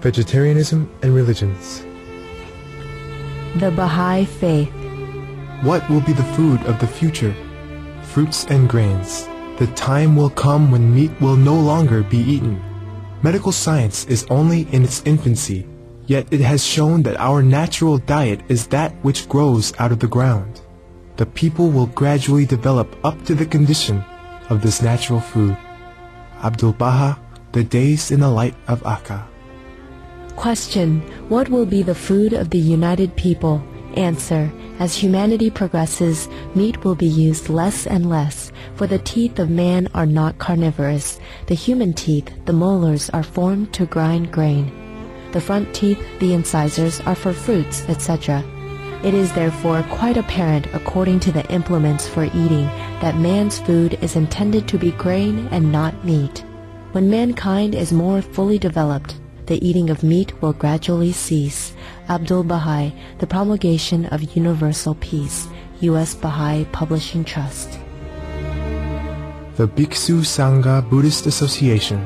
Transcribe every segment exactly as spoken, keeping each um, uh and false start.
Vegetarianism and religions. The Baha'i Faith. What will be the food of the future? Fruits and grains. The time will come when meat will no longer be eaten. Medical science is only in its infancy, yet it has shown that our natural diet is that which grows out of the ground. The people will gradually develop up to the condition of this natural food. Abdul Baha, The Days in the Light of Akka. Question: what will be the food of the united people? Answer: as humanity progresses, meat will be used less and less, for the teeth of man are not carnivorous. The human teeth, the molars, are formed to grind grain. The front teeth, the incisors, are for fruits, et cetera. It is therefore quite apparent, according to the implements for eating, that man's food is intended to be grain and not meat. When mankind is more fully developed, the eating of meat will gradually cease. Abdul Baha'i, The Promulgation of Universal Peace, U S Baha'i Publishing Trust. The Bhiksu Sangha Buddhist Association.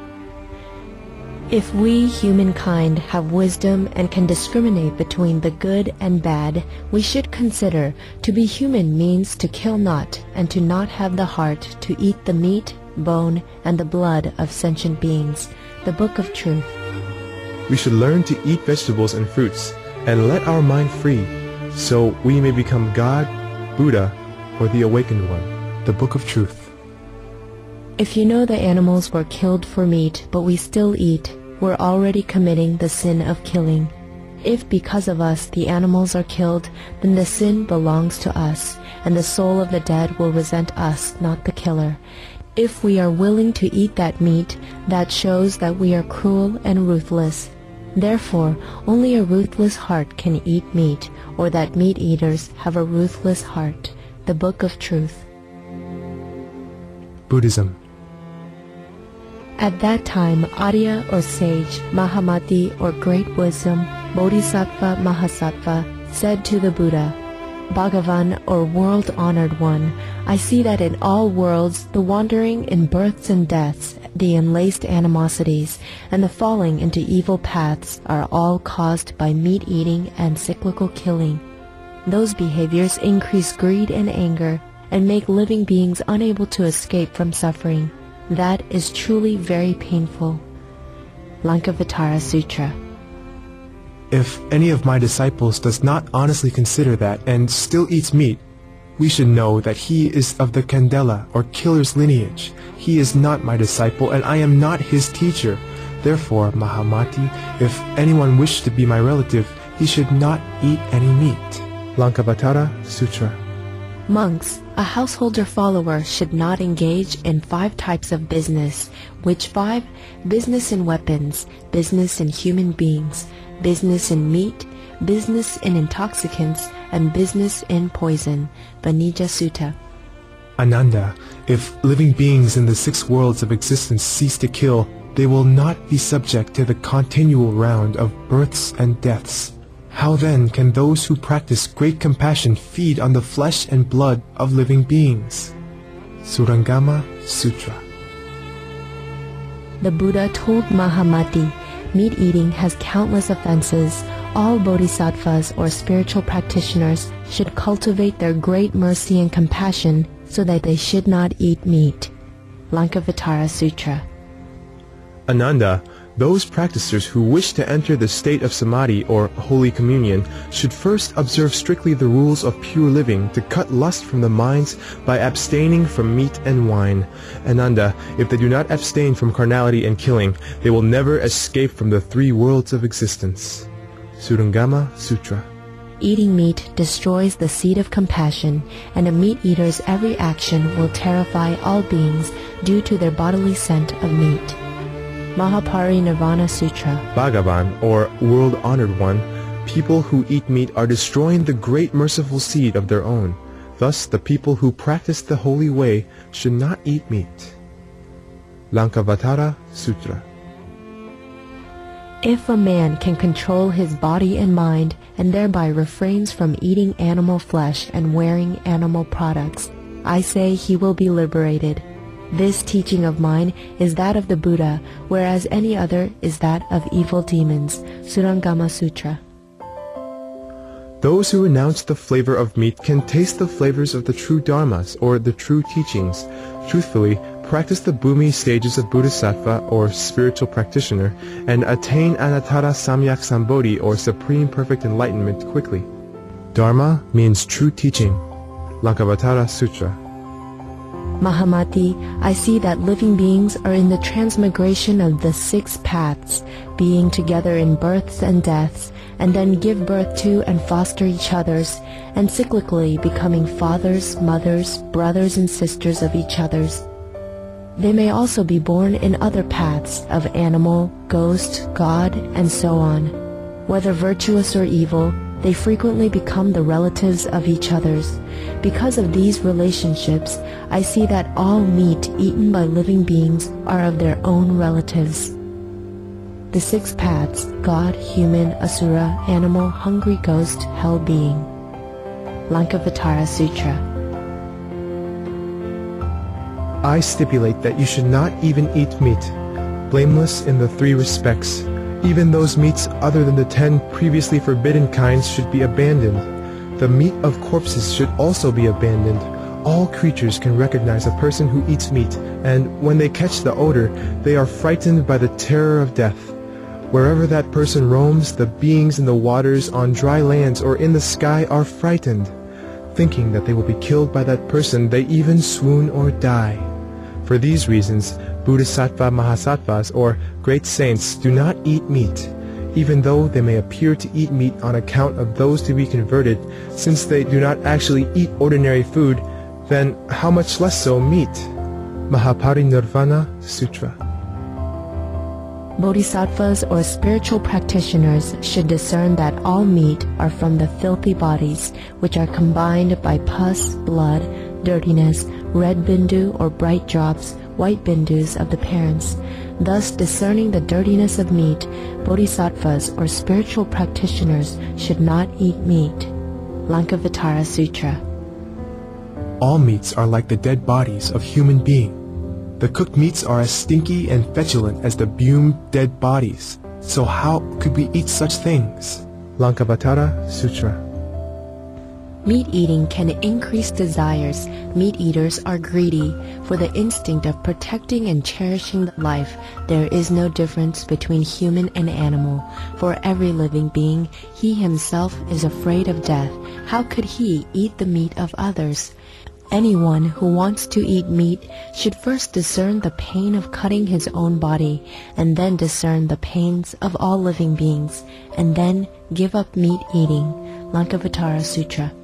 If we, humankind, have wisdom and can discriminate between the good and bad, we should consider to be human means to kill not, and to not have the heart to eat the meat, bone, and the blood of sentient beings. The Book of Truth. We should learn to eat vegetables and fruits, and let our mind free, so we may become God, Buddha, or the Awakened One. The Book of Truth. If you know the animals were killed for meat, but we still eat, we're already committing the sin of killing. If because of us the animals are killed, then the sin belongs to us, and the soul of the dead will resent us, not the killer. If we are willing to eat that meat, that shows that we are cruel and ruthless. Therefore, only a ruthless heart can eat meat, or that meat-eaters have a ruthless heart. The Book of Truth. Buddhism. At that time, Arya or sage, Mahamati or great wisdom, Bodhisattva Mahasattva, said to the Buddha, Bhagavan or world-honored one, I see that in all worlds the wandering in births and deaths, the enlaced animosities, and the falling into evil paths are all caused by meat-eating and cyclical killing. Those behaviors increase greed and anger and make living beings unable to escape from suffering. That is truly very painful. Lankavatara Sutra. If any of my disciples does not honestly consider that and still eats meat, we should know that he is of the Candela or killer's lineage. He is not my disciple and I am not his teacher. Therefore, Mahamati, if anyone wished to be my relative, he should not eat any meat. Lankavatara Sutra. Monks, a householder follower should not engage in five types of business. Which five? Business in weapons, business in human beings, business in meat, business in intoxicants, and business in poison. Vanija Sutta. Ananda, if living beings in the six worlds of existence cease to kill, they will not be subject to the continual round of births and deaths. How then can those who practice great compassion feed on the flesh and blood of living beings? Surangama Sutra. The Buddha told Mahamati, meat-eating has countless offenses. All bodhisattvas or spiritual practitioners should cultivate their great mercy and compassion so that they should not eat meat. Lankavatara Sutra. Ananda, those practitioners who wish to enter the state of samadhi or holy communion should first observe strictly the rules of pure living to cut lust from the minds by abstaining from meat and wine. Ananda, if they do not abstain from carnality and killing, they will never escape from the three worlds of existence. Surangama Sutra. Eating meat destroys the seed of compassion, and a meat-eater's every action will terrify all beings due to their bodily scent of meat. Mahaparinirvana Sutra. Bhagavan, or world-honored one, people who eat meat are destroying the great merciful seed of their own. Thus, the people who practice the holy way should not eat meat. Lankavatara Sutra. If a man can control his body and mind, and thereby refrains from eating animal flesh and wearing animal products, I say he will be liberated. This teaching of mine is that of the Buddha, whereas any other is that of evil demons. Surangama Sutra. Those who renounce the flavor of meat can taste the flavors of the true dharmas, or the true teachings. Truthfully, practice the Bhumi stages of Bodhisattva, or spiritual practitioner, and attain Anattara Samyak Sambodhi, or supreme perfect enlightenment, quickly. Dharma means true teaching. Lankavatara Sutra. Mahamati, I see that living beings are in the transmigration of the six paths, being together in births and deaths, and then give birth to and foster each other's, and cyclically becoming fathers, mothers, brothers and sisters of each other's. They may also be born in other paths of animal, ghost, god, and so on. Whether virtuous or evil, they frequently become the relatives of each other's. Because of these relationships, I see that all meat eaten by living beings are of their own relatives. The six paths: God, human, asura, animal, hungry ghost, hell being. Lankavatara Sutra. I stipulate that you should not even eat meat, blameless in the three respects. Even those meats other than the ten previously forbidden kinds should be abandoned. The meat of corpses should also be abandoned. All creatures can recognize a person who eats meat, and when they catch the odor, they are frightened by the terror of death. Wherever that person roams, the beings in the waters, on dry lands, or in the sky are frightened. Thinking that they will be killed by that person, they even swoon or die. For these reasons, Bodhisattva Mahasattvas, or great saints, do not eat meat, even though they may appear to eat meat on account of those to be converted. Since they do not actually eat ordinary food, then how much less so meat? Mahaparinirvana Sutra. Bodhisattvas or spiritual practitioners should discern that all meat are from the filthy bodies, which are combined by pus, blood, dirtiness, red bindu or bright drops, white bindus of the parents. Thus, discerning the dirtiness of meat, bodhisattvas or spiritual practitioners should not eat meat. Lankavatara Sutra. All meats are like the dead bodies of human beings. The cooked meats are as stinky and feculent as the bumed dead bodies. So how could we eat such things? Lankavatara Sutra. Meat eating can increase desires. Meat eaters are greedy. For the instinct of protecting and cherishing life, there is no difference between human and animal. For every living being, he himself is afraid of death. How could he eat the meat of others? Anyone who wants to eat meat should first discern the pain of cutting his own body, and then discern the pains of all living beings, and then give up meat eating. Lankavatara Sutra.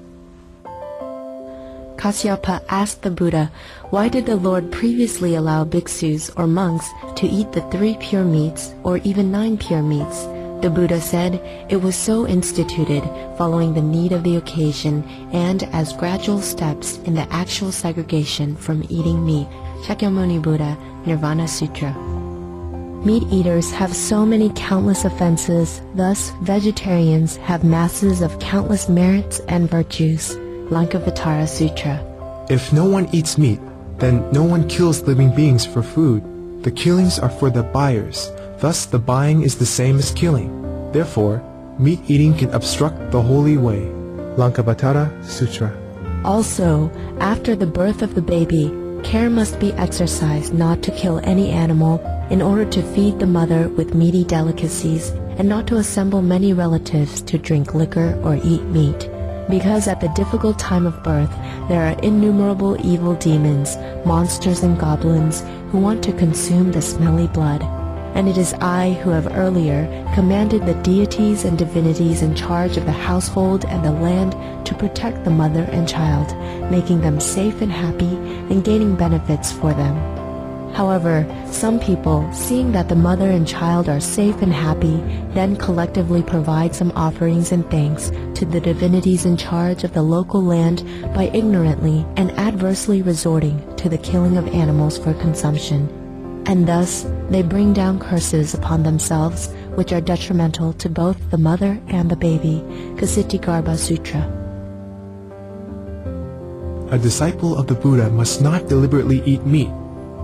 Kasyapa asked the Buddha, why did the Lord previously allow bhiksus or monks to eat the three pure meats or even nine pure meats? The Buddha said, it was so instituted, following the need of the occasion and as gradual steps in the actual segregation from eating meat. Shakyamuni Buddha, Nirvana Sutra. Meat eaters have so many countless offenses, thus vegetarians have masses of countless merits and virtues. Lankavatara Sutra. If no one eats meat, then no one kills living beings for food. The killings are for the buyers. Thus the buying is the same as killing. Therefore, meat eating can obstruct the holy way. Lankavatara Sutra. Also, after the birth of the baby, care must be exercised not to kill any animal in order to feed the mother with meaty delicacies, and not to assemble many relatives to drink liquor or eat meat. Because at the difficult time of birth, there are innumerable evil demons, monsters and goblins who want to consume the smelly blood. And it is I who have earlier commanded the deities and divinities in charge of the household and the land to protect the mother and child, making them safe and happy and gaining benefits for them. However, some people, seeing that the mother and child are safe and happy, then collectively provide some offerings and thanks to the divinities in charge of the local land by ignorantly and adversely resorting to the killing of animals for consumption. And thus they bring down curses upon themselves which are detrimental to both the mother and the baby. Kshitigarbha Sutra. A disciple of the Buddha must not deliberately eat meat.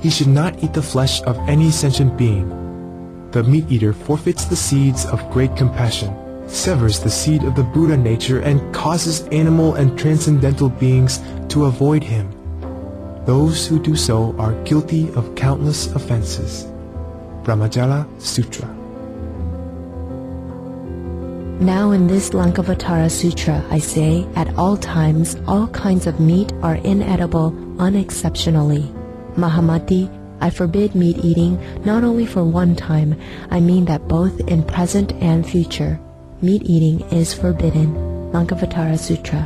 he should not eat the flesh of any sentient being. The meat-eater forfeits the seeds of great compassion, severs the seed of the Buddha nature, and causes animal and transcendental beings to avoid him. Those who do so are guilty of countless offenses. Brahmajala Sutra. Now in this Lankavatara Sutra, I say, at all times, all kinds of meat are inedible unexceptionally. Mahamati, I forbid meat eating not only for one time, I mean that both in present and future. Meat eating is forbidden. Lankavatara Sutra.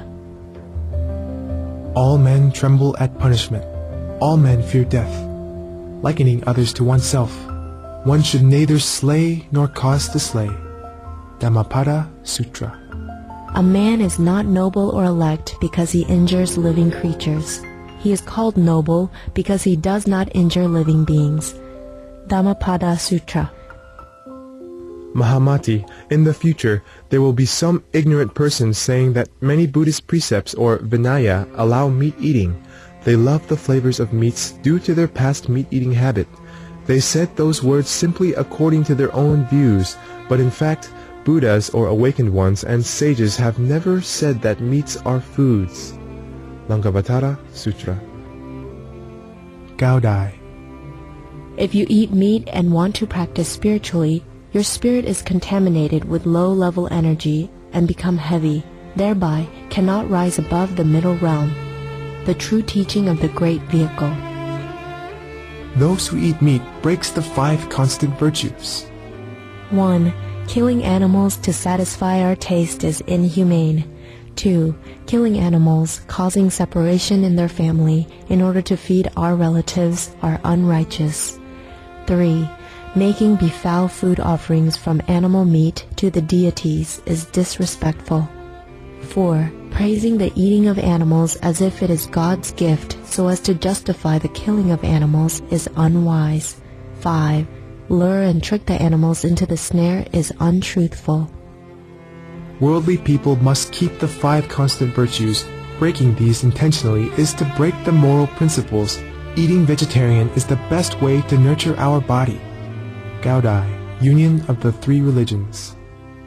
All men tremble at punishment. All men fear death. Likening others to oneself, one should neither slay nor cause to slay. Dhammapada Sutra. A man is not noble or elect because he injures living creatures. He is called noble because he does not injure living beings. Dhammapada Sutra. Mahamati, in the future, there will be some ignorant persons saying that many Buddhist precepts or Vinaya allow meat eating. They love the flavors of meats due to their past meat-eating habit. They said those words simply according to their own views, but in fact, Buddhas or awakened ones and sages have never said that meats are foods. Lankavatara Sutra. Gaudai. If you eat meat and want to practice spiritually, your spirit is contaminated with low-level energy and become heavy, thereby cannot rise above the middle realm. The true teaching of the Great Vehicle. Those who eat meat breaks the five constant virtues. one. Killing animals to satisfy our taste is inhumane. two. Killing animals, causing separation in their family in order to feed our relatives are unrighteous. three. Making befoul food offerings from animal meat to the deities is disrespectful. four. Praising the eating of animals as if it is God's gift so as to justify the killing of animals is unwise. five. Lure and trick the animals into the snare is untruthful. Worldly people must keep the five constant virtues. Breaking these intentionally is to break the moral principles. Eating vegetarian is the best way to nurture our body. Gaudai, Union of the Three Religions.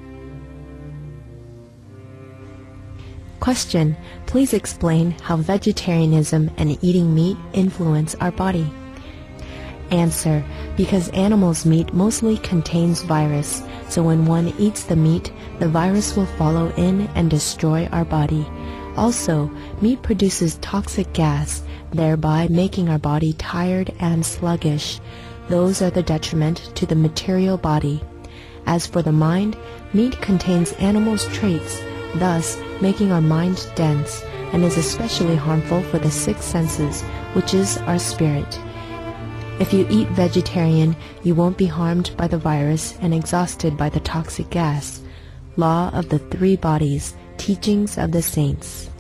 Question. Please explain how vegetarianism and eating meat influence our body. Answer. Because animals' meat mostly contains virus, so when one eats the meat, the virus will follow in and destroy our body. Also, meat produces toxic gas, thereby making our body tired and sluggish. Those are the detriment to the material body. As for the mind, meat contains animals' traits, thus making our mind dense, and is especially harmful for the six senses, which is our spirit. If you eat vegetarian, you won't be harmed by the virus and exhausted by the toxic gas. Law of the Three Bodies, Teachings of the Saints.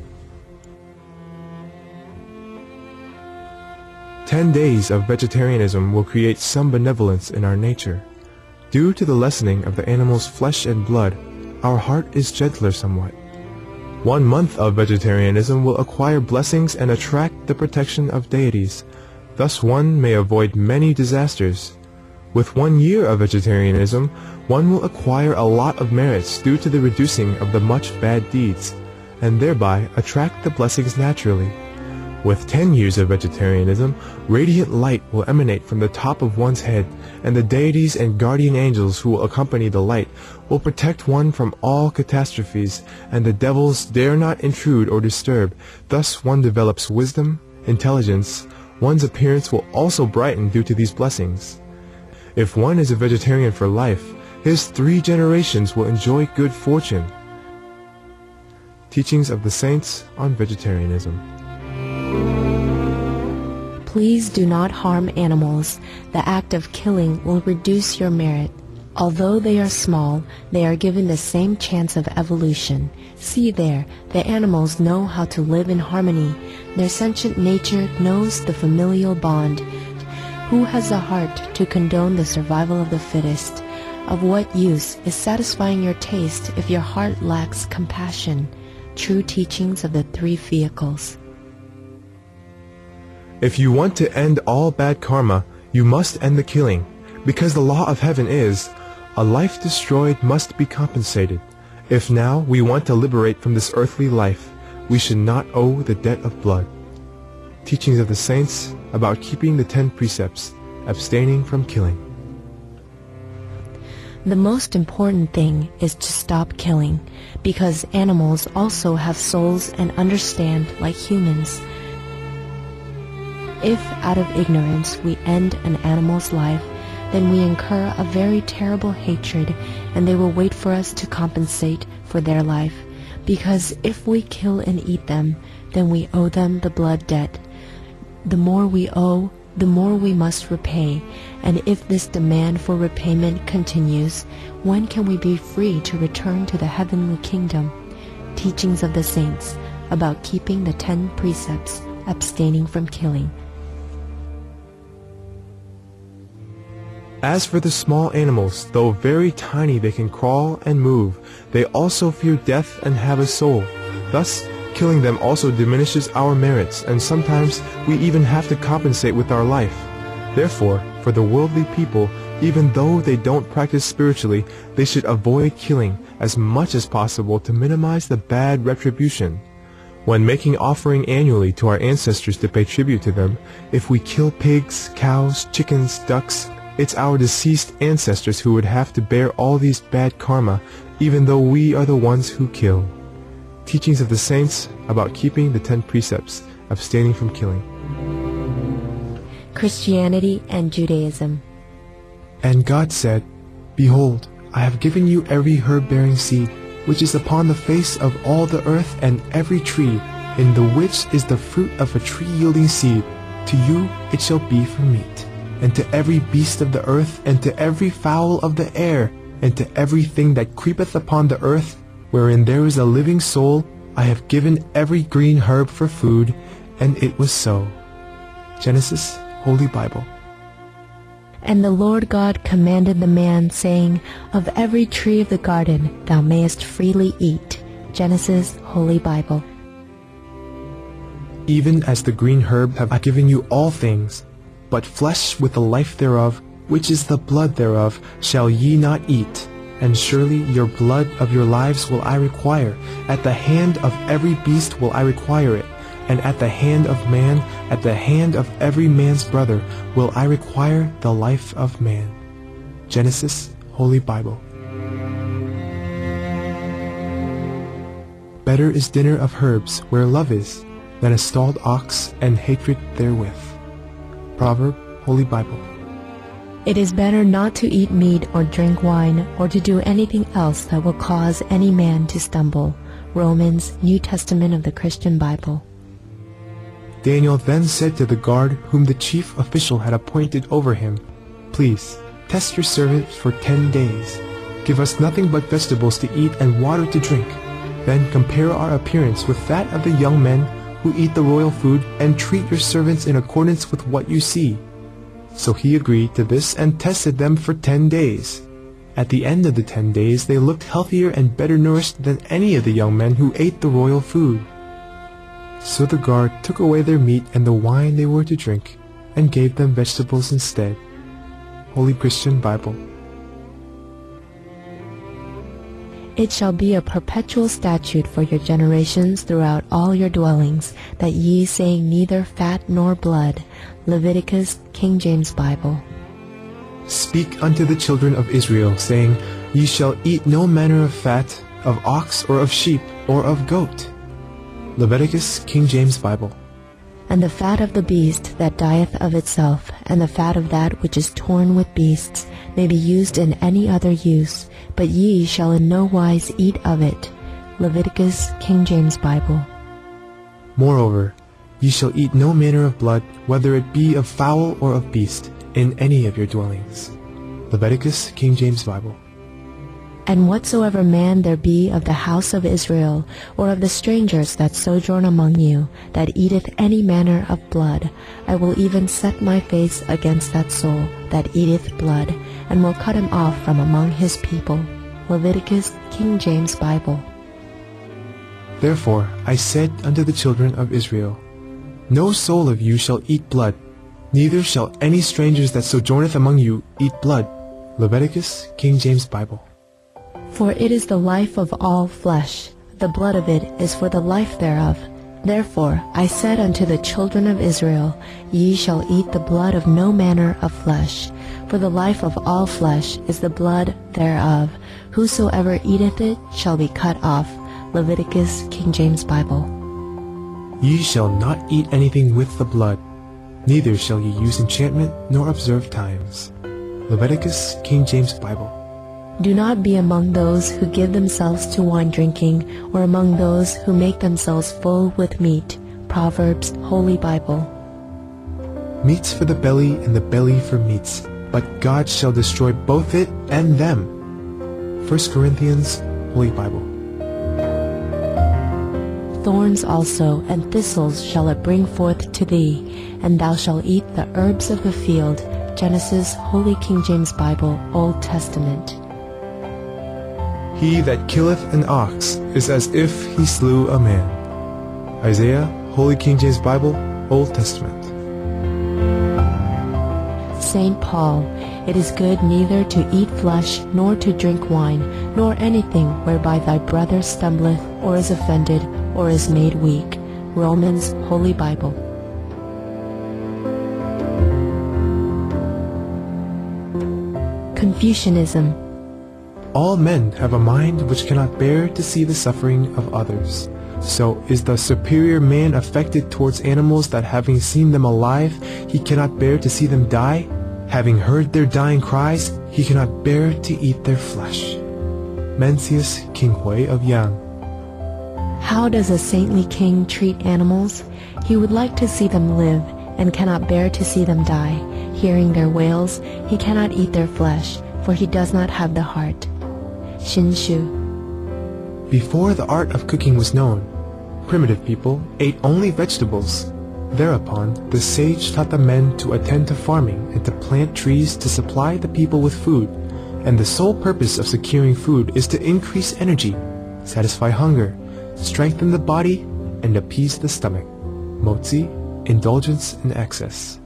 Ten days of vegetarianism will create some benevolence in our nature. Due to the lessening of the animal's flesh and blood, our heart is gentler somewhat. One month of vegetarianism will acquire blessings and attract the protection of deities. Thus one may avoid many disasters. With one year of vegetarianism, one will acquire a lot of merits due to the reducing of the much bad deeds, and thereby attract the blessings naturally. With ten years of vegetarianism, radiant light will emanate from the top of one's head, and the deities and guardian angels who will accompany the light will protect one from all catastrophes, and the devils dare not intrude or disturb. Thus one develops wisdom, intelligence. One's appearance will also brighten due to these blessings. If one is a vegetarian for life, his three generations will enjoy good fortune. Teachings of the Saints on Vegetarianism. Please do not harm animals. The act of killing will reduce your merit. Although they are small, they are given the same chance of evolution. See there, the animals know how to live in harmony. Their sentient nature knows the familial bond. Who has the heart to condone the survival of the fittest? Of what use is satisfying your taste if your heart lacks compassion? True teachings of the three vehicles. If you want to end all bad karma, you must end the killing, because the law of heaven is, a life destroyed must be compensated. If now we want to liberate from this earthly life, we should not owe the debt of blood. Teachings of the Saints about keeping the ten precepts, abstaining from killing. The most important thing is to stop killing, because animals also have souls and understand like humans. If out of ignorance we end an animal's life, then we incur a very terrible hatred, and they will wait for us to compensate for their life, because if we kill and eat them, then we owe them the blood debt. The more we owe, the more we must repay, and if this demand for repayment continues, when can we be free to return to the heavenly kingdom? Teachings of the Saints about keeping the ten precepts, abstaining from killing. As for the small animals, though very tiny they can crawl and move, they also fear death and have a soul. Thus, killing them also diminishes our merits, and sometimes we even have to compensate with our life. Therefore, for the worldly people, even though they don't practice spiritually, they should avoid killing as much as possible to minimize the bad retribution. When making offering annually to our ancestors to pay tribute to them, if we kill pigs, cows, chickens, ducks, it's our deceased ancestors who would have to bear all these bad karma, even though we are the ones who kill. Teachings of the Saints about keeping the ten precepts, abstaining from killing. Christianity and Judaism. And God said, Behold, I have given you every herb-bearing seed, which is upon the face of all the earth, and every tree, in the which is the fruit of a tree-yielding seed. To you it shall be for meat. And to every beast of the earth, and to every fowl of the air, and to everything that creepeth upon the earth, wherein there is a living soul, I have given every green herb for food, and it was so. Genesis, Holy Bible. And the Lord God commanded the man, saying, Of every tree of the garden thou mayest freely eat. Genesis, Holy Bible. Even as the green herb have I given you all things, but flesh with the life thereof, which is the blood thereof, shall ye not eat. And surely your blood of your lives will I require. At the hand of every beast will I require it. And at the hand of man, at the hand of every man's brother, will I require the life of man. Genesis, Holy Bible. Better is dinner of herbs where love is, than a stalled ox and hatred therewith. Proverb, Holy Bible. It is better not to eat meat or drink wine or to do anything else that will cause any man to stumble. Romans, New Testament of the Christian Bible. Daniel then said to the guard whom the chief official had appointed over him, Please, test your servants for ten days. Give us nothing but vegetables to eat and water to drink. Then compare our appearance with that of the young men who eat the royal food, and treat your servants in accordance with what you see. So he agreed to this and tested them for ten days. At the end of the ten days they looked healthier and better nourished than any of the young men who ate the royal food. So the guard took away their meat and the wine they were to drink, and gave them vegetables instead. Holy Christian Bible. It shall be a perpetual statute for your generations throughout all your dwellings, that ye say neither fat nor blood. Leviticus, King James Bible. Speak unto the children of Israel, saying, Ye shall eat no manner of fat, of ox, or of sheep, or of goat. Leviticus, King James Bible. And the fat of the beast that dieth of itself, and the fat of that which is torn with beasts, may be used in any other use, but ye shall in no wise eat of it. Leviticus, King James Bible. Moreover, ye shall eat no manner of blood, whether it be of fowl or of beast, in any of your dwellings. Leviticus, King James Bible. And whatsoever man there be of the house of Israel, or of the strangers that sojourn among you, that eateth any manner of blood, I will even set my face against that soul that eateth blood, and will cut him off from among his people. Leviticus, King James Bible. Therefore I said unto the children of Israel, No soul of you shall eat blood, neither shall any strangers that sojourneth among you eat blood. Leviticus, King James Bible. For it is the life of all flesh, the blood of it is for the life thereof. Therefore I said unto the children of Israel, Ye shall eat the blood of no manner of flesh, for the life of all flesh is the blood thereof. Whosoever eateth it shall be cut off. Leviticus, King James Bible. Ye shall not eat anything with the blood, neither shall ye use enchantment nor observe times. Leviticus, King James Bible. Do not be among those who give themselves to wine drinking, or among those who make themselves full with meat. Proverbs, Holy Bible. Meats for the belly, and the belly for meats, but God shall destroy both it and them. First Corinthians, Holy Bible. Thorns also and thistles shall it bring forth to thee, and thou shalt eat the herbs of the field. Genesis, Holy King James Bible, Old Testament. He that killeth an ox is as if he slew a man. Isaiah, Holy King James Bible, Old Testament. Saint Paul, it is good neither to eat flesh, nor to drink wine, nor anything whereby thy brother stumbleth, or is offended, or is made weak. Romans, Holy Bible. Confucianism. All men have a mind which cannot bear to see the suffering of others. So is the superior man affected towards animals, that having seen them alive, he cannot bear to see them die? Having heard their dying cries, he cannot bear to eat their flesh. Mencius, King Hui of Yang. How does a saintly king treat animals? He would like to see them live, and cannot bear to see them die. Hearing their wails, he cannot eat their flesh, for he does not have the heart. Xin Shu. Before the art of cooking was known, primitive people ate only vegetables. Thereupon, the sage taught the men to attend to farming and to plant trees to supply the people with food. And the sole purpose of securing food is to increase energy, satisfy hunger, strengthen the body, and appease the stomach. Motzi, indulgence in excess.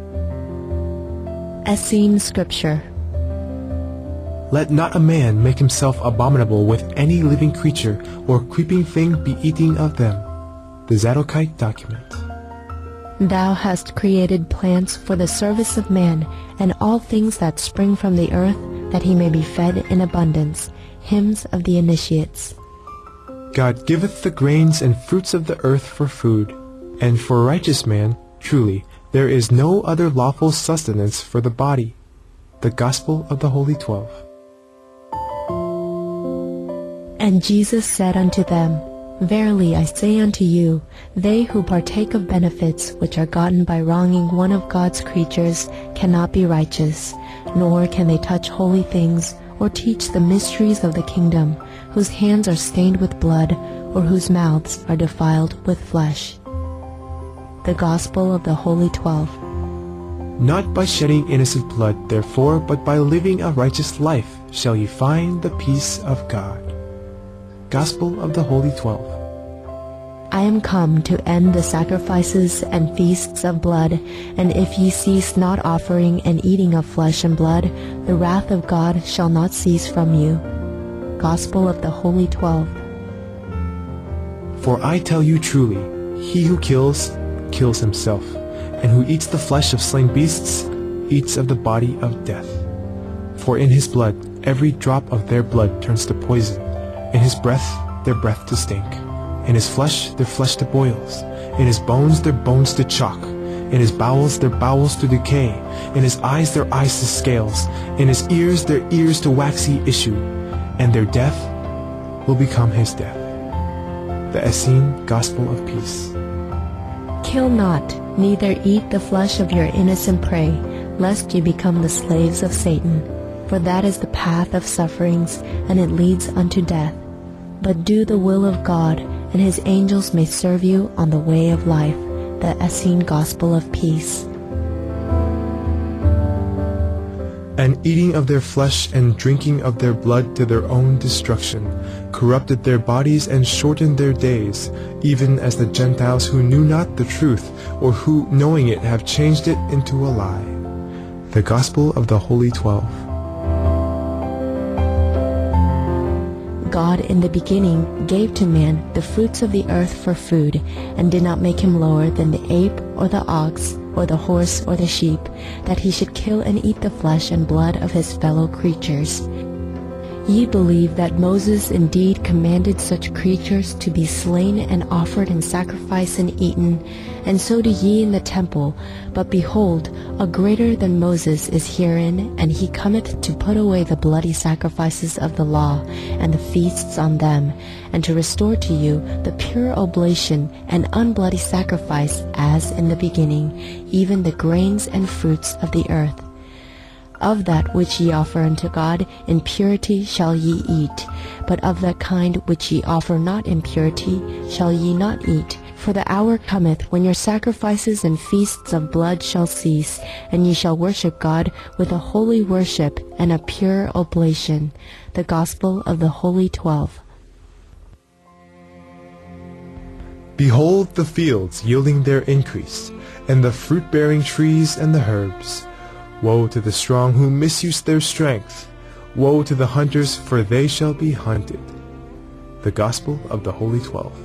Essene Scripture. Let not a man make himself abominable with any living creature, or creeping thing be eating of them. The Zadokite Document. Thou hast created plants for the service of man, and all things that spring from the earth, that he may be fed in abundance. Hymns of the Initiates. God giveth the grains and fruits of the earth for food, and for a righteous man, truly, there is no other lawful sustenance for the body. The Gospel of the Holy Twelve. And Jesus said unto them, Verily I say unto you, they who partake of benefits which are gotten by wronging one of God's creatures cannot be righteous, nor can they touch holy things, or teach the mysteries of the kingdom, whose hands are stained with blood, or whose mouths are defiled with flesh. The Gospel of the Holy Twelve. Not by shedding innocent blood, therefore, but by living a righteous life, shall ye find the peace of God. Gospel of the Holy Twelve. I am come to end the sacrifices and feasts of blood, and if ye cease not offering and eating of flesh and blood, the wrath of God shall not cease from you. Gospel of the Holy Twelve. For I tell you truly, he who kills, kills himself, and who eats the flesh of slain beasts, eats of the body of death. For in his blood every drop of their blood turns to poison, in his breath their breath to stink, in his flesh their flesh to boils, in his bones their bones to chalk, in his bowels their bowels to decay, in his eyes their eyes to scales, in his ears their ears to waxy issue, and their death will become his death. The Essene Gospel of Peace. Kill not, neither eat the flesh of your innocent prey, lest ye become the slaves of Satan. For that is the path of sufferings, and it leads unto death. But do the will of God, and his angels may serve you on the way of life. The Essene Gospel of Peace. and eating of their flesh and drinking of their blood to their own destruction, corrupted their bodies and shortened their days, even as the Gentiles who knew not the truth, or who, knowing it, have changed it into a lie. The Gospel of the Holy Twelve. God in the beginning gave to man the fruits of the earth for food, and did not make him lower than the ape or the ox or the horse or the sheep, that he should kill and eat the flesh and blood of his fellow creatures. Ye believe that Moses indeed commanded such creatures to be slain and offered in sacrifice and eaten, and so do ye in the temple. But behold, a greater than Moses is herein, and he cometh to put away the bloody sacrifices of the law, and the feasts on them, and to restore to you the pure oblation and unbloody sacrifice, as in the beginning, even the grains and fruits of the earth. Of that which ye offer unto God in purity shall ye eat, but of that kind which ye offer not in purity shall ye not eat. For the hour cometh when your sacrifices and feasts of blood shall cease, and ye shall worship God with a holy worship and a pure oblation. The Gospel of the Holy Twelve. Behold the fields yielding their increase, and the fruit-bearing trees and the herbs. Woe to the strong who misuse their strength. Woe to the hunters, for they shall be hunted. The Gospel of the Holy Twelve.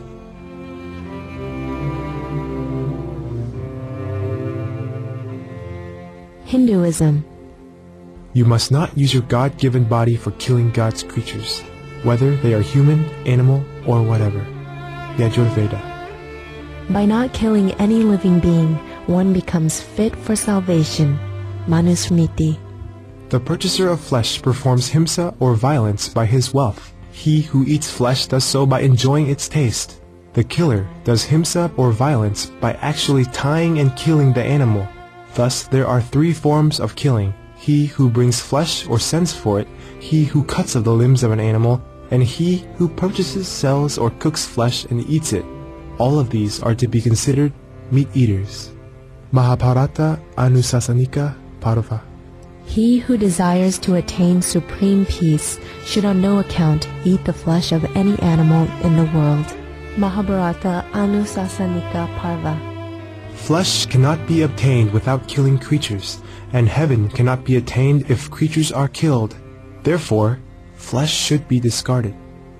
Hinduism. You must not use your God-given body for killing God's creatures, whether they are human, animal, or whatever. Yajurveda. By not killing any living being, one becomes fit for salvation. Manusmriti. The purchaser of flesh performs himsa or violence by his wealth. He who eats flesh does so by enjoying its taste. The killer does himsa or violence by actually tying and killing the animal. Thus there are three forms of killing: he who brings flesh or sends for it, he who cuts of the limbs of an animal, and he who purchases, sells, or cooks flesh and eats it. All of these are to be considered meat-eaters. Mahabharata Anusasanika Parva. He who desires to attain supreme peace should on no account eat the flesh of any animal in the world. Mahabharata Anusasanika Parva. Flesh cannot be obtained without killing creatures, and heaven cannot be attained if creatures are killed. Therefore, flesh should be discarded.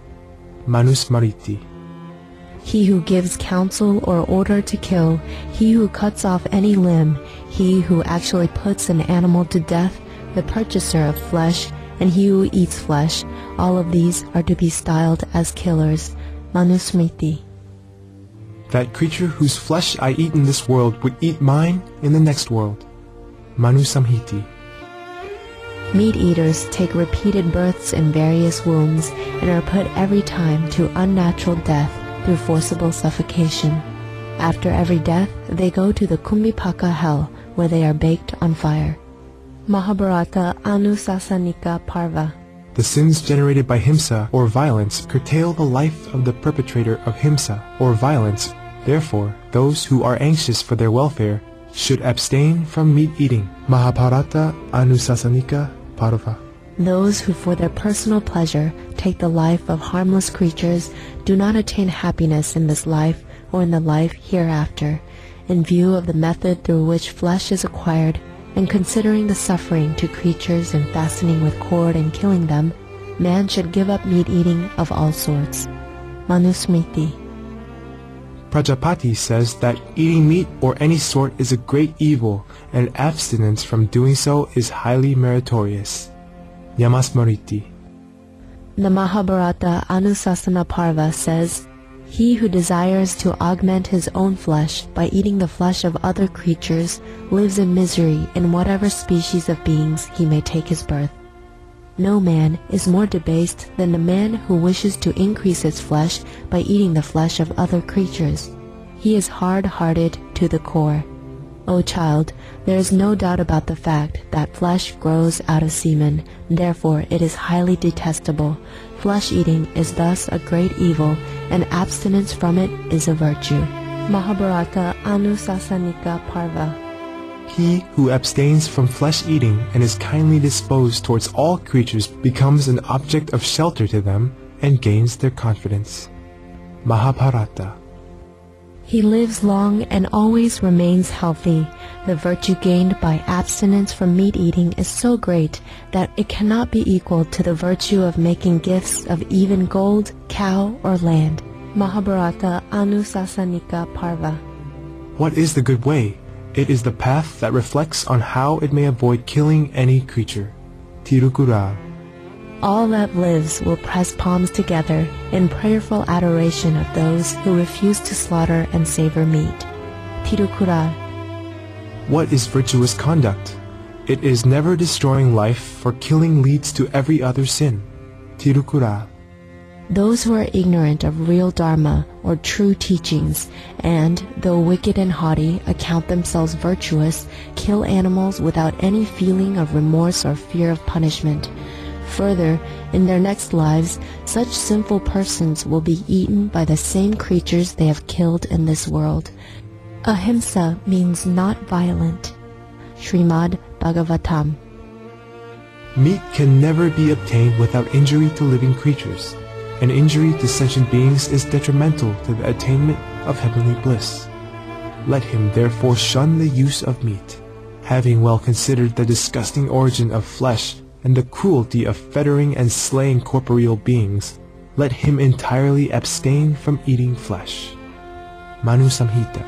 Manusmriti. He who gives counsel or order to kill, he who cuts off any limb, he who actually puts an animal to death, the purchaser of flesh, and he who eats flesh, all of these are to be styled as killers. Manusmriti. That creature whose flesh I eat in this world would eat mine in the next world. Manusamhiti. Meat-eaters take repeated births in various wombs and are put every time to unnatural death through forcible suffocation. After every death, they go to the Kumbhipaka hell, where they are baked on fire. Mahabharata Anusasanika Parva. The sins generated by himsa or violence curtail the life of the perpetrator of himsa or violence. Therefore, those who are anxious for their welfare should abstain from meat eating. Mahabharata Anusasanika Parva. Those who for their personal pleasure take the life of harmless creatures do not attain happiness in this life or in the life hereafter. In view of the method through which flesh is acquired, and considering the suffering to creatures in fastening with cord and killing them, man should give up meat eating of all sorts. Manusmriti. Prajapati says that eating meat or any sort is a great evil, and abstinence from doing so is highly meritorious. Yamasmriti. The Mahabharata Anusasana Parva says, he who desires to augment his own flesh by eating the flesh of other creatures lives in misery in whatever species of beings he may take his birth. No man is more debased than the man who wishes to increase his flesh by eating the flesh of other creatures. He is hard-hearted to the core. O child, there is no doubt about the fact that flesh grows out of semen, therefore it is highly detestable. Flesh-eating is thus a great evil, and abstinence from it is a virtue. Mahabharata Anusasanika Parva. he who abstains from flesh-eating and is kindly disposed towards all creatures becomes an object of shelter to them and gains their confidence. Mahabharata. He lives long and always remains healthy. The virtue gained by abstinence from meat-eating is so great that it cannot be equal to the virtue of making gifts of even gold, cow, or land. Mahabharata Anusasanika Parva. What is the good way? It is the path that reflects on how it may avoid killing any creature. Tirukkural. All that lives will press palms together in prayerful adoration of those who refuse to slaughter and savor meat. Tirukkural. What is virtuous conduct? It is never destroying life, for killing leads to every other sin. Tirukkural. Those who are ignorant of real dharma or true teachings, and, though wicked and haughty, account themselves virtuous, kill animals without any feeling of remorse or fear of punishment. Further, in their next lives, such sinful persons will be eaten by the same creatures they have killed in this world. Ahimsa means not violent. Srimad Bhagavatam. Meat can never be obtained without injury to living creatures. An injury to sentient beings is detrimental to the attainment of heavenly bliss. Let him therefore shun the use of meat. Having well considered the disgusting origin of flesh and the cruelty of fettering and slaying corporeal beings, let him entirely abstain from eating flesh. Manu Samhita.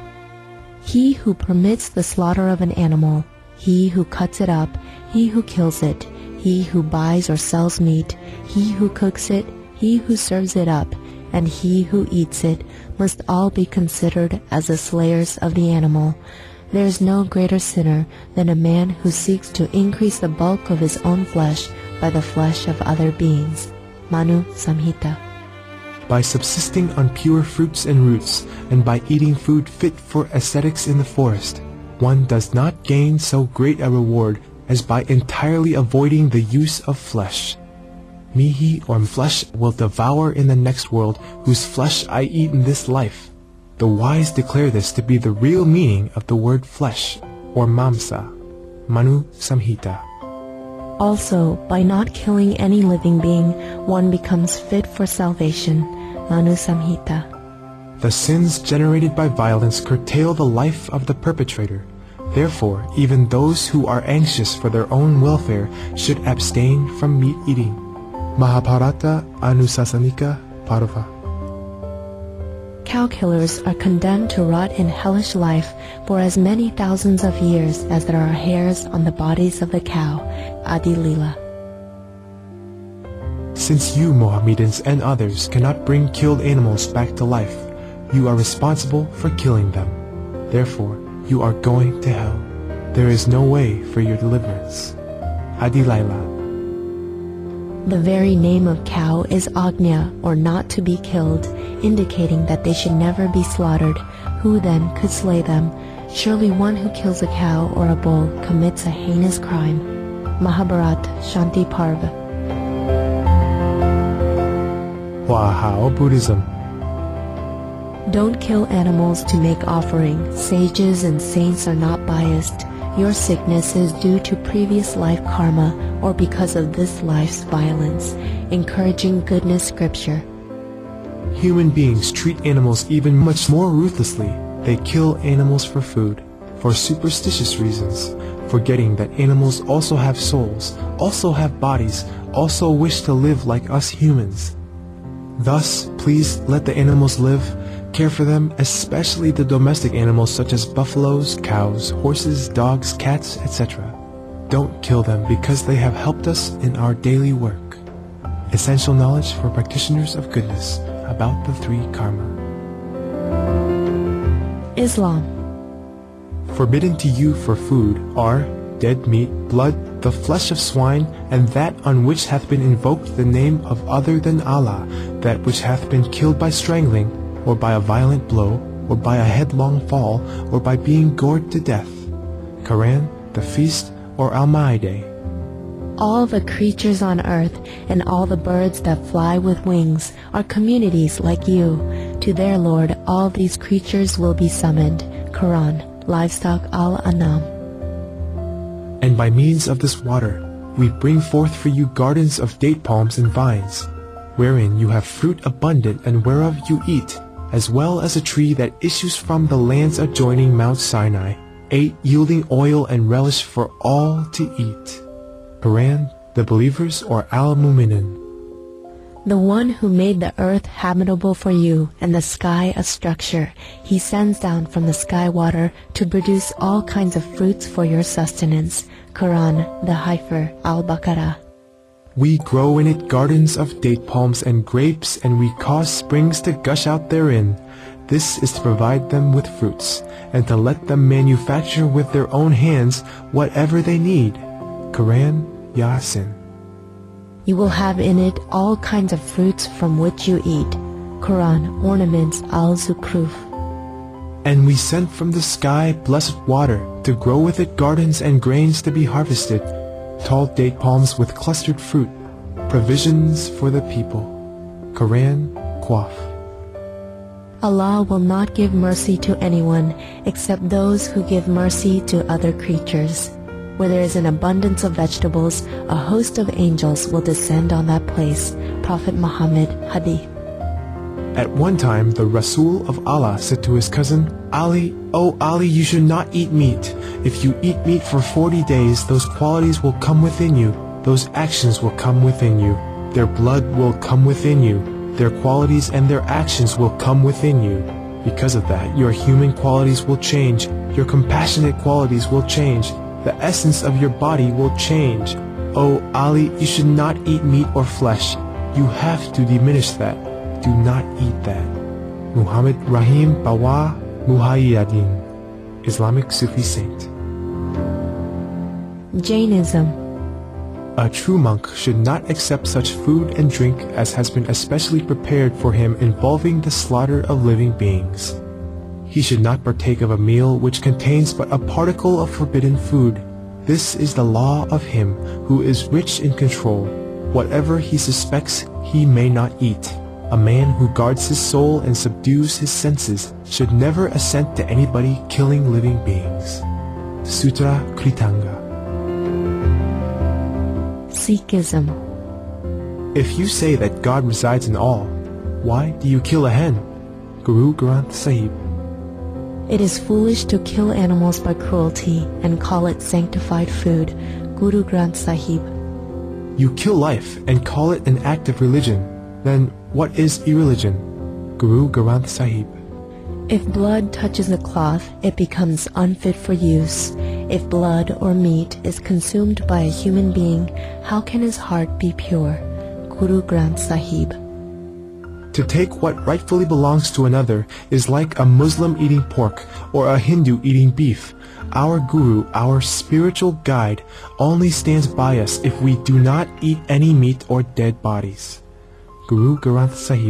He who permits the slaughter of an animal, he who cuts it up, he who kills it, he who buys or sells meat, he who cooks it, he who serves it up, and he who eats it must all be considered as the slayers of the animal. There is no greater sinner than a man who seeks to increase the bulk of his own flesh by the flesh of other beings. Manu Samhita. By subsisting on pure fruits and roots, and by eating food fit for ascetics in the forest, one does not gain so great a reward as by entirely avoiding the use of flesh. Mihi, or flesh, will devour in the next world, whose flesh I eat in this life. The wise declare this to be the real meaning of the word flesh, or mamsa. Manu Samhita. Also, by not killing any living being, one becomes fit for salvation. Manu Samhita. The sins generated by violence curtail the life of the perpetrator. Therefore, even those who are anxious for their own welfare should abstain from meat eating. Mahabharata Anusasanika Parva. Cow killers are condemned to rot in hellish life for as many thousands of years as there are hairs on the bodies of the cow. Adi Lila. Since you, Mohammedans and others, cannot bring killed animals back to life, you are responsible for killing them. Therefore, you are going to hell. There is no way for your deliverance. Adi Laila. The very name of cow is Agnya, or not to be killed, indicating that they should never be slaughtered. Who then could slay them? Surely one who kills a cow or a bull commits a heinous crime. Mahabharata Shanti Parva. Wow, Buddhism. Don't kill animals to make offering. Sages and saints are not biased. Your sickness is due to previous life karma or because of this life's violence. Encouraging goodness scripture. Human beings treat animals even much more ruthlessly. They kill animals for food, for superstitious reasons, forgetting that animals also have souls, also have bodies, also wish to live like us humans. Thus, please let the animals live. Care for them, especially the domestic animals such as buffaloes, cows, horses, dogs, cats, et cetera. Don't kill them because they have helped us in our daily work. Essential knowledge for practitioners of goodness about the three karma. Islam. Forbidden to you for food are dead meat, blood, the flesh of swine, and that on which hath been invoked the name of other than Allah, that which hath been killed by strangling, or by a violent blow, or by a headlong fall, or by being gored to death. Quran, the feast, or Al-Maidah. All the creatures on earth and all the birds that fly with wings are communities like you. To their Lord all these creatures will be summoned. Quran, Livestock Al-An'am. And by means of this water, we bring forth for you gardens of date palms and vines, wherein you have fruit abundant and whereof you eat, as well as a tree that issues from the lands adjoining Mount Sinai, eight yielding oil and relish for all to eat. Quran, the believers or Al-Mu'minun. The one who made the earth habitable for you and the sky a structure, he sends down from the sky water to produce all kinds of fruits for your sustenance. Quran, the Heifer, Al-Baqarah. We grow in it gardens of date palms and grapes, and we cause springs to gush out therein. This is to provide them with fruits, and to let them manufacture with their own hands whatever they need. Quran, Yasin. You will have in it all kinds of fruits from which you eat. Quran, Ornaments, Al-Zukhruf. And we sent from the sky blessed water to grow with it gardens and grains to be harvested, tall date palms with clustered fruit, provisions for the people. Quran, Qaf. Allah will not give mercy to anyone except those who give mercy to other creatures. Where there is an abundance of vegetables, a host of angels will descend on that place. Prophet Muhammad, Hadith. At one time, the Rasul of Allah said to his cousin, Ali, "O Ali, you should not eat meat. If you eat meat for forty days, those qualities will come within you. Those actions will come within you. Their blood will come within you. Their qualities and their actions will come within you. Because of that, your human qualities will change. Your compassionate qualities will change. The essence of your body will change. O Ali, you should not eat meat or flesh. You have to diminish that. Do not eat that." Muhammad Rahim Bawa Muhayyadin, Islamic Sufi saint. Jainism. A true monk should not accept such food and drink as has been especially prepared for him involving the slaughter of living beings. He should not partake of a meal which contains but a particle of forbidden food. This is the law of him who is rich in control. Whatever he suspects, he may not eat. A man who guards his soul and subdues his senses should never assent to anybody killing living beings. Sutra Kritanga. Sikhism. If you say that God resides in all, why do you kill a hen? Guru Granth Sahib. It is foolish to kill animals by cruelty and call it sanctified food. Guru Granth Sahib. You kill life and call it an act of religion. Then what is irreligion? Guru Granth Sahib. If blood touches a cloth, it becomes unfit for use. If blood or meat is consumed by a human being, how can his heart be pure? Guru Granth Sahib. To take what rightfully belongs to another is like a Muslim eating pork or a Hindu eating beef. Our Guru, our spiritual guide, only stands by us if we do not eat any meat or dead bodies. Guru Granth Sahib.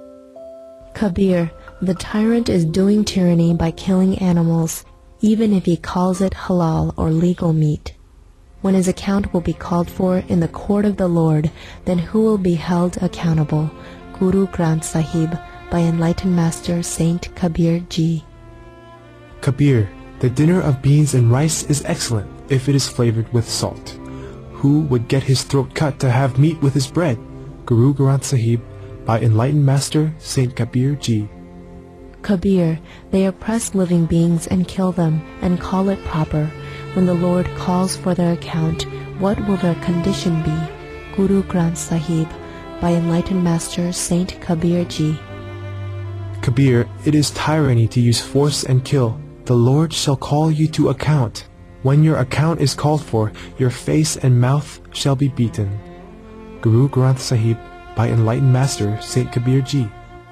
Kabir, the tyrant is doing tyranny by killing animals, even if he calls it halal or legal meat. When his account will be called for in the court of the Lord, then who will be held accountable? Guru Granth Sahib, by Enlightened Master Saint Kabir Ji. Kabir, the dinner of beans and rice is excellent if it is flavored with salt. Who would get his throat cut to have meat with his bread? Guru Granth Sahib, by Enlightened Master Saint Kabir Ji. Kabir, they oppress living beings and kill them and call it proper. When the Lord calls for their account, what will their condition be? Guru Granth Sahib, by Enlightened Master Saint Kabir Ji. Kabir, it is tyranny to use force and kill. The Lord shall call you to account. When your account is called for, your face and mouth shall be beaten. Guru Granth Sahib, by Enlightened Master Saint Kabir Ji.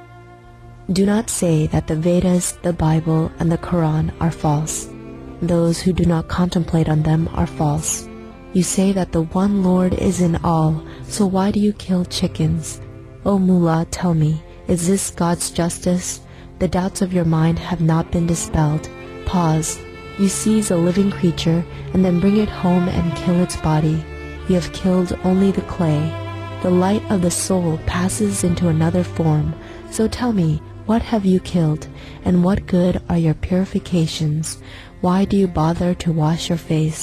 Do not say that the Vedas, the Bible, and the Quran are false. Those who do not contemplate on them are false. You say that the one Lord is in all, so why do you kill chickens? O Mullah, tell me, is this God's justice? The doubts of your mind have not been dispelled. Pause. You seize a living creature and then bring it home and kill its body. You have killed only the clay. The light of the soul passes into another form. So tell me, what have you killed, and what good are your purifications? Why do you bother to wash your face?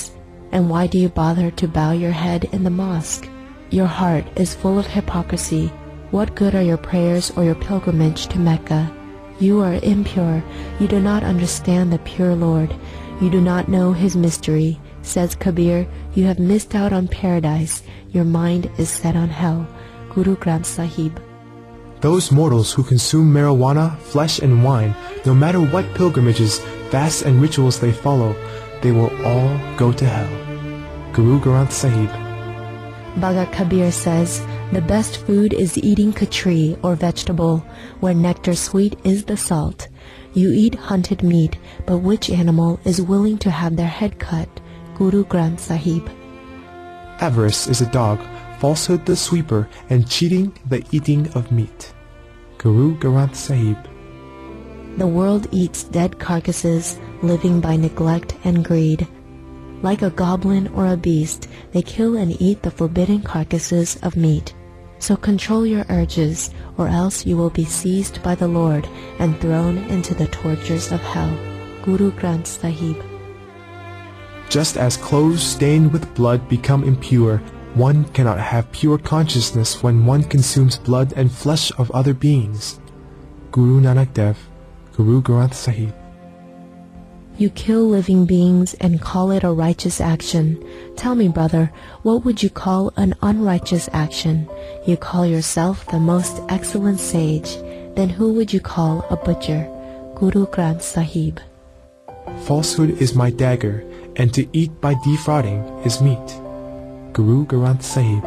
And why do you bother to bow your head in the mosque? Your heart is full of hypocrisy. What good are your prayers or your pilgrimage to Mecca? You are impure. You do not understand the pure Lord. You do not know his mystery. Says Kabir, you have missed out on paradise. Your mind is set on hell. Guru Granth Sahib. Those mortals who consume marijuana, flesh and wine, no matter what pilgrimages, fasts and rituals they follow, they will all go to hell. Guru Granth Sahib. Bhagat Kabir says, the best food is eating khatri or vegetable, where nectar sweet is the salt. You eat hunted meat, but which animal is willing to have their head cut? Guru Granth Sahib. Avarice is a dog, falsehood the sweeper, and cheating the eating of meat. Guru Granth Sahib. The world eats dead carcasses, living by neglect and greed. Like a goblin or a beast, they kill and eat the forbidden carcasses of meat. So control your urges, or else you will be seized by the Lord and thrown into the tortures of hell. Guru Granth Sahib. Just as clothes stained with blood become impure, one cannot have pure consciousness when one consumes blood and flesh of other beings. Guru Nanak Dev, Guru Granth Sahib. You kill living beings and call it a righteous action. Tell me, brother, what would you call an unrighteous action? You call yourself the most excellent sage. Then who would you call a butcher? Guru Granth Sahib. Falsehood is my dagger, and to eat by defrauding is meat. Guru Granth Sahib.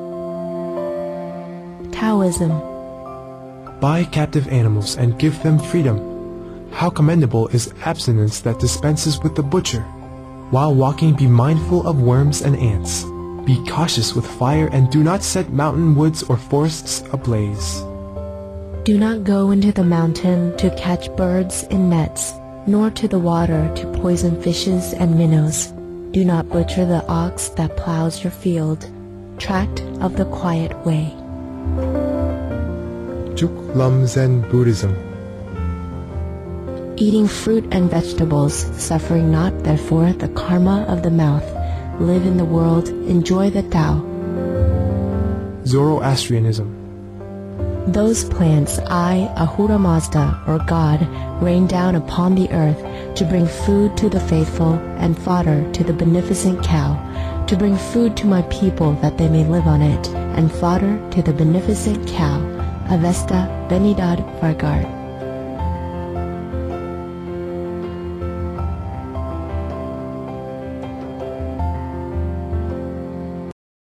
Taoism. Buy captive animals and give them freedom. How commendable is abstinence that dispenses with the butcher. While walking, be mindful of worms and ants. Be cautious with fire and do not set mountain woods or forests ablaze. Do not go into the mountain to catch birds in nets, nor to the water to poison fishes and minnows. Do not butcher the ox that plows your field. Tract of the quiet way. Juk Lam Zen Buddhism. Eating fruit and vegetables, suffering not therefore the karma of the mouth. Live in the world, enjoy the Tao. Zoroastrianism. Those plants I, Ahura Mazda, or God, rain down upon the earth to bring food to the faithful and fodder to the beneficent cow, to bring food to my people that they may live on it, and fodder to the beneficent cow. Avesta Benidad Vargard.